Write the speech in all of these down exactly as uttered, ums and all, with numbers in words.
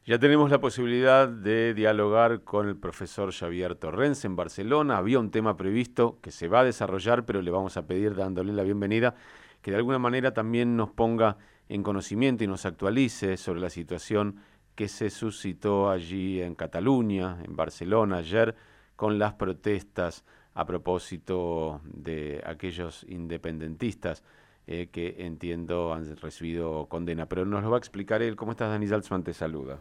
Ya tenemos la posibilidad de dialogar con el profesor Xavier Torrens en Barcelona. Había un tema previsto que se va a desarrollar, pero le vamos a pedir, dándole la bienvenida, que de alguna manera también nos ponga en conocimiento y nos actualice sobre la situación que se suscitó allí en Cataluña, en Barcelona ayer, con las protestas a propósito de aquellos independentistas eh, que entiendo han recibido condena. Pero nos lo va a explicar él. ¿Cómo estás, Dani Salzman? Te saluda.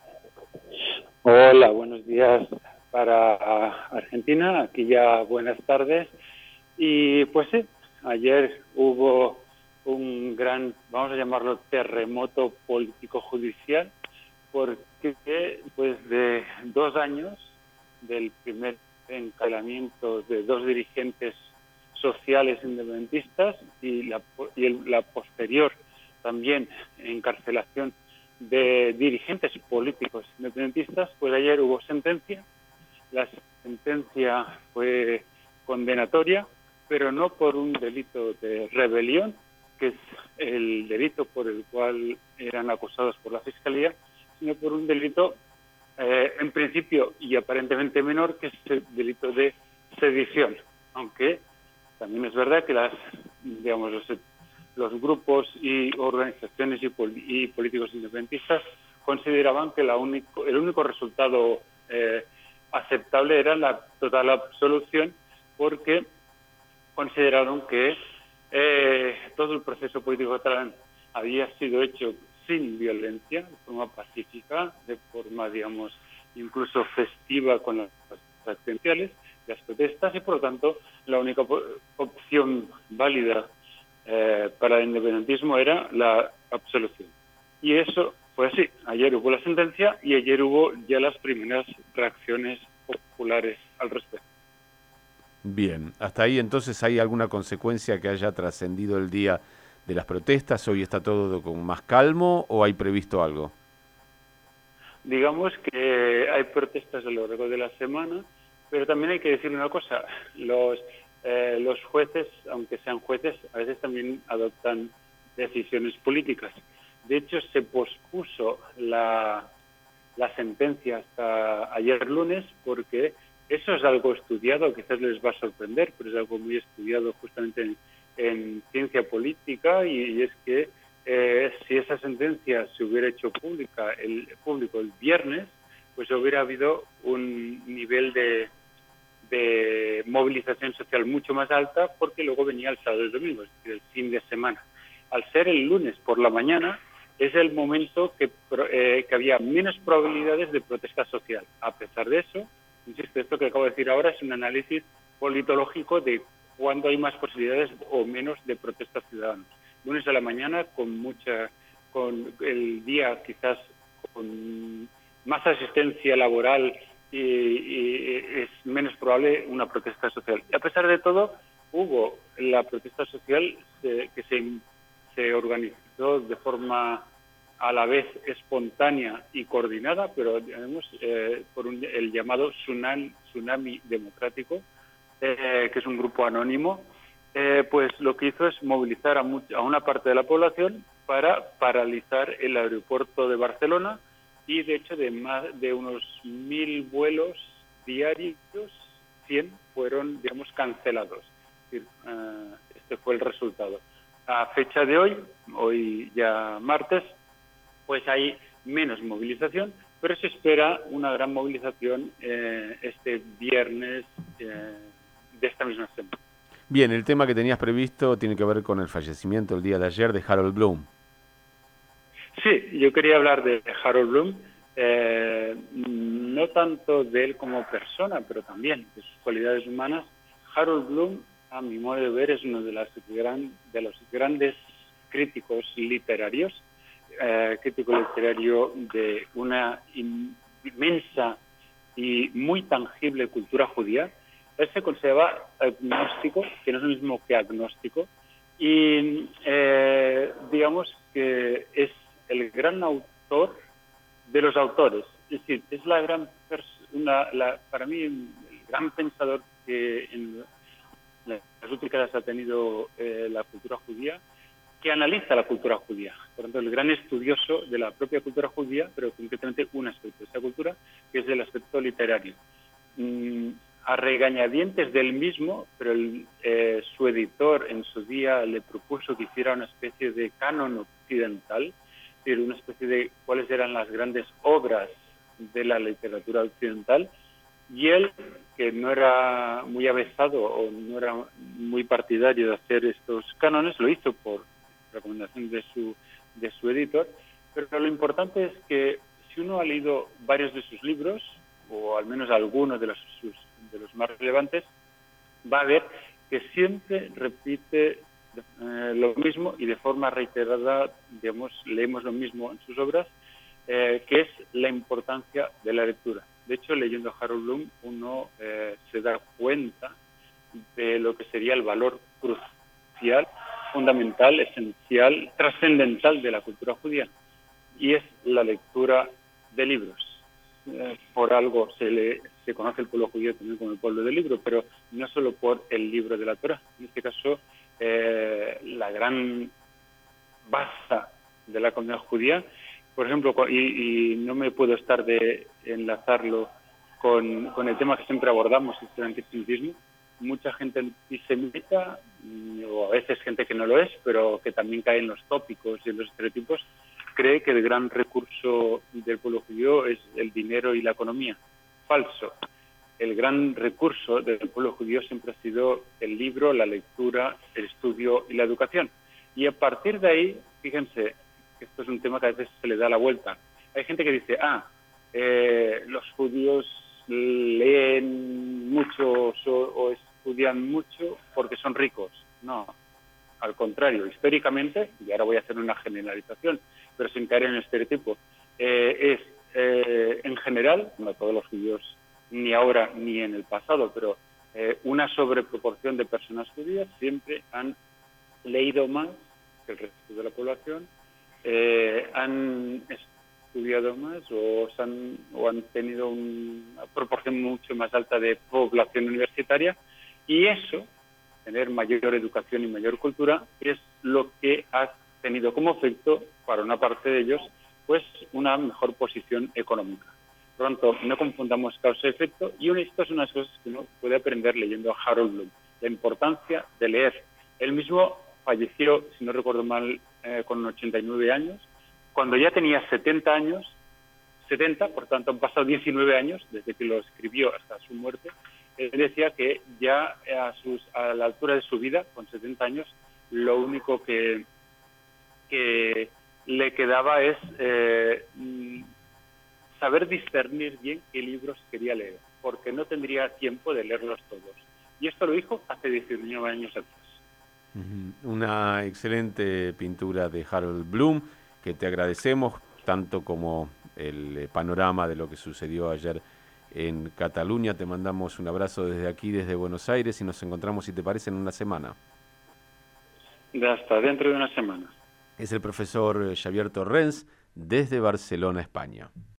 Hola, buenos días para Argentina, aquí ya buenas tardes. Y pues sí, ayer hubo un gran, vamos a llamarlo terremoto político-judicial, porque pues de dos años del primer encarcelamiento de dos dirigentes sociales independentistas y la, y el, la posterior también encarcelación de dirigentes políticos independentistas, pues ayer hubo sentencia. La sentencia fue condenatoria, pero no por un delito de rebelión, que es el delito por el cual eran acusados por la Fiscalía, sino por un delito, eh, en principio y aparentemente menor, que es el delito de sedición. Aunque también es verdad que las, digamos, los los grupos y organizaciones y, pol y políticos independentistas consideraban que la único, el único resultado eh, aceptable era la total absolución, porque consideraron que eh, todo el proceso político catalán había sido hecho sin violencia, de forma pacífica, de forma, digamos, incluso festiva con las abstenciones, las protestas, y por lo tanto la única opción válida Eh, para el independentismo era la absolución. Y eso fue así. Ayer hubo la sentencia y ayer hubo ya las primeras reacciones populares al respecto. Bien, hasta ahí entonces hay alguna consecuencia que haya trascendido el día de las protestas. ¿Hoy está todo con más calmo o hay previsto algo? Digamos que hay protestas a lo largo de la semana, pero también hay que decir una cosa: los Eh, los jueces, aunque sean jueces, a veces también adoptan decisiones políticas. De hecho, se pospuso la, la sentencia hasta ayer lunes, porque eso es algo estudiado, quizás les va a sorprender, pero es algo muy estudiado justamente en, en ciencia política, y, y es que eh, si esa sentencia se hubiera hecho pública el, público el viernes, pues hubiera habido un nivel de de movilización social mucho más alta, porque luego venía el sábado y el domingo, es decir, el fin de semana. Al ser el lunes por la mañana, es el momento que, eh, que había menos probabilidades de protesta social. A pesar de eso, insisto, esto que acabo de decir ahora es un análisis politológico de cuándo hay más posibilidades o menos de protestas ciudadanas. Lunes a la mañana, con mucha, con el día quizás con más asistencia laboral, Y, y es menos probable una protesta social. Y a pesar de todo, hubo la protesta social se, que se, se organizó de forma a la vez espontánea y coordinada, pero digamos, eh, por un, el llamado Tsunami, Tsunami Democrático, eh, que es un grupo anónimo, eh, pues lo que hizo es movilizar a, mucha, a una parte de la población para paralizar el aeropuerto de Barcelona. Y de hecho de más de unos mil vuelos diarios, cien fueron, digamos, cancelados. Es decir, uh, este fue el resultado. A fecha de hoy, hoy ya martes, pues hay menos movilización, pero se espera una gran movilización eh, este viernes eh, de esta misma semana. Bien, el tema que tenías previsto tiene que ver con el fallecimiento el día de ayer de Harold Bloom. Sí, yo quería hablar de Harold Bloom, eh, no tanto de él como persona, pero también de sus cualidades humanas. Harold Bloom, a mi modo de ver, es uno de, las gran, de los grandes críticos literarios, eh, crítico literario de una inmensa y muy tangible cultura judía. Él se consideraba agnóstico, que no es lo mismo que agnóstico, y eh, digamos que es el gran autor de los autores. Es decir, es la gran una, la, para mí el gran pensador que en las últimas décadas ha tenido eh, la cultura judía, que analiza la cultura judía. Por tanto, el gran estudioso de la propia cultura judía, pero concretamente un aspecto de esa cultura, que es el aspecto literario. Mm, a regañadientes del mismo, pero el, eh, su editor en su día le propuso que hiciera una especie de canon occidental, es decir, una especie de cuáles eran las grandes obras de la literatura occidental, y él, que no era muy avezado o no era muy partidario de hacer estos cánones, lo hizo por recomendación de su, de su editor, pero lo importante es que si uno ha leído varios de sus libros, o al menos algunos de los, sus, de los más relevantes, va a ver que siempre repite eh, lo mismo y de forma reiterada, digamos, leemos lo mismo en sus obras, eh, que es la importancia de la lectura. De hecho, leyendo a Harold Bloom, uno eh, se da cuenta de lo que sería el valor crucial, fundamental, esencial, trascendental de la cultura judía, y es la lectura de libros. Eh, por algo se le se conoce el pueblo judío también como el pueblo del libro, pero no solo por el libro de la Torá. En este caso, eh, la gran base de la comunidad judía, por ejemplo, y, y no me puedo estar de enlazarlo con, con el tema que siempre abordamos, el antisemitismo. Mucha gente antisemita, o a veces gente que no lo es, pero que también cae en los tópicos y en los estereotipos, cree que el gran recurso del pueblo judío es el dinero y la economía. Falso. El gran recurso del pueblo judío siempre ha sido el libro, la lectura, el estudio y la educación. Y a partir de ahí, fíjense, que esto es un tema que a veces se le da la vuelta. Hay gente que dice, ah, eh, los judíos leen mucho o, o estudian mucho porque son ricos. No, al contrario, históricamente, y ahora voy a hacer una generalización, pero sin caer en el estereotipo, eh, es eh, en general, no todos los judíos, ni ahora ni en el pasado, pero eh, una sobreproporción de personas judías siempre han leído más que el resto de la población, eh, han estudiado más o, han, o han tenido una proporción mucho más alta de población universitaria, y eso, tener mayor educación y mayor cultura, es lo que ha tenido como efecto, para una parte de ellos, pues una mejor posición económica. Por lo tanto, no confundamos causa y efecto, y esto son unas cosas que uno puede aprender leyendo a Harold Bloom, la importancia de leer. Él mismo falleció, si no recuerdo mal, eh, con ochenta y nueve años, cuando ya tenía setenta años, setenta, por tanto han pasado diecinueve años desde que lo escribió hasta su muerte. Él decía que ya a, sus, a la altura de su vida, con setenta años, lo único que, que le quedaba es eh, saber discernir bien qué libros quería leer, porque no tendría tiempo de leerlos todos. Y esto lo dijo hace diecinueve años atrás. Una excelente pintura de Harold Bloom, que te agradecemos, tanto como el panorama de lo que sucedió ayer en Cataluña. Te mandamos un abrazo desde aquí, desde Buenos Aires, y nos encontramos, si te parece, en una semana. Hasta dentro de una semana. Es el profesor Xavier Torrens, desde Barcelona, España.